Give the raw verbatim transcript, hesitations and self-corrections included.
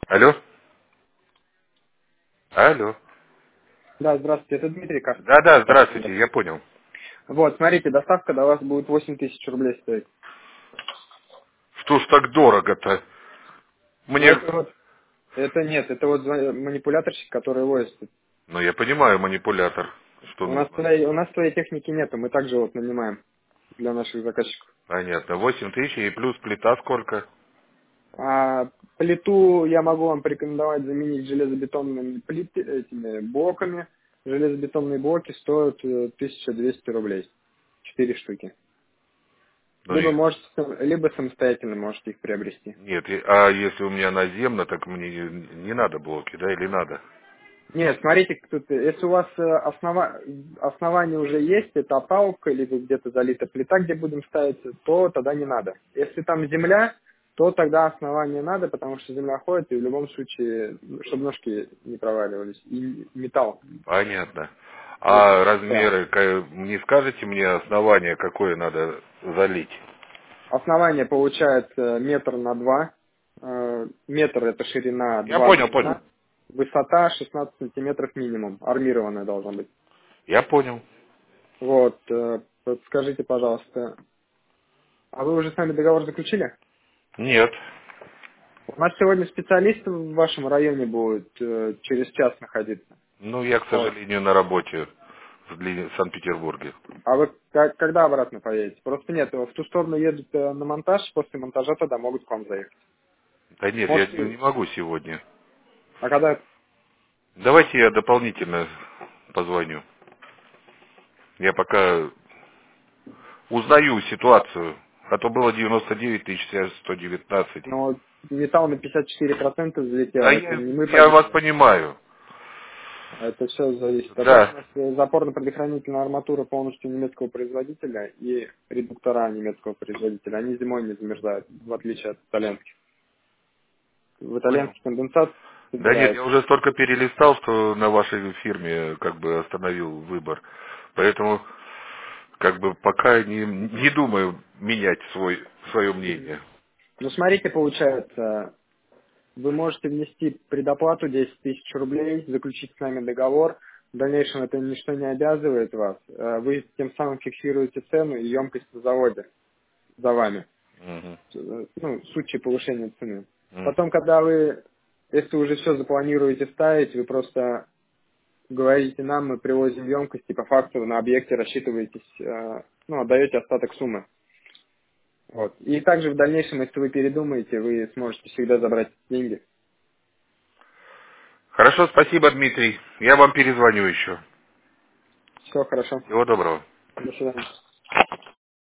Алло? Алло. Да, здравствуйте, это Дмитрий, как? Да-да, здравствуйте, я понял. Вот, смотрите, доставка до вас будет восемь тысяч рублей стоить. Что ж так дорого-то? Ну, Мне... это вот, это нет, это вот за- манипуляторщик, который возит. Ну, я понимаю, манипулятор, что У нас, нужно. своей, у нас своей техники нету, мы также вот нанимаем для наших заказчиков. Понятно. Восемь тысяч и плюс плита сколько? А плиту я могу вам порекомендовать заменить железобетонными плит, этими блоками. Железобетонные блоки стоят э, тысяча двести рублей. Четыре штуки. Ну, Либо и... можете, сам- либо самостоятельно можете их приобрести. Нет, и- а если у меня наземно, так мне не не надо блоки, да, или надо? Нет, смотрите, тут, если у вас э, основа- основание уже есть, это опалубка, либо где-то залита плита, где будем ставить, то тогда не надо. Если там земля, то тогда основание надо, потому что земля ходит, и в любом случае, ну, чтобы ножки не проваливались. И металл. Понятно. Вот, А да. размеры, ка- не скажете мне основание, какое надо залить? Основание получается метр на два. Э, Метр это ширина, Я два понял, понял. длина. Высота шестнадцать сантиметров минимум. Армированная должна быть. Я понял. Вот, э, подскажите, пожалуйста, а вы уже с нами договор заключили? Нет. У нас сегодня специалист в вашем районе будет э, через час находиться. Ну, я, к Вот. сожалению, на работе в Дли- в Санкт-Петербурге. А вы как- когда обратно поедете? Просто нет, в ту сторону едут э, на монтаж, после монтажа тогда могут к вам заехать. Да нет, я не Можете, не могу сегодня. а когда, Давайте я дополнительно позвоню. Я пока узнаю ситуацию. А то было девяносто девять тысяч, сейчас сто девятнадцать. ну, металл на пятьдесят четыре процента взлетел, Да это я, не мы я вас подняли. понимаю. Это все зависит. А так у Да. нас э, запорно-предохранительная арматура полностью немецкого производителя и редуктора немецкого производителя. Они зимой не замерзают, в отличие от итальянских. В Понял. итальянский конденсат Да нет, я собирается. уже столько перелистал, что на вашей фирме как бы остановил выбор. Поэтому как бы пока не, не думаю менять свой, свое мнение. Ну, смотрите, получается, вы можете внести предоплату десять тысяч рублей, заключить с нами договор. В дальнейшем это ничто не обязывает вас. Э, Вы тем самым фиксируете цену и емкость на заводе за вами. Мгм. Э, Ну, в случае повышения цены. Мгм. Потом, когда вы, если уже все запланируете ставить, вы просто говорите нам, мы привозим емкость, и по факту на объекте рассчитываетесь, э, ну, отдаете остаток суммы. Вот. И также в дальнейшем, если вы передумаете, вы сможете всегда забрать деньги. Хорошо, спасибо, Дмитрий. Я вам перезвоню еще. Все хорошо. Всего доброго. До свидания.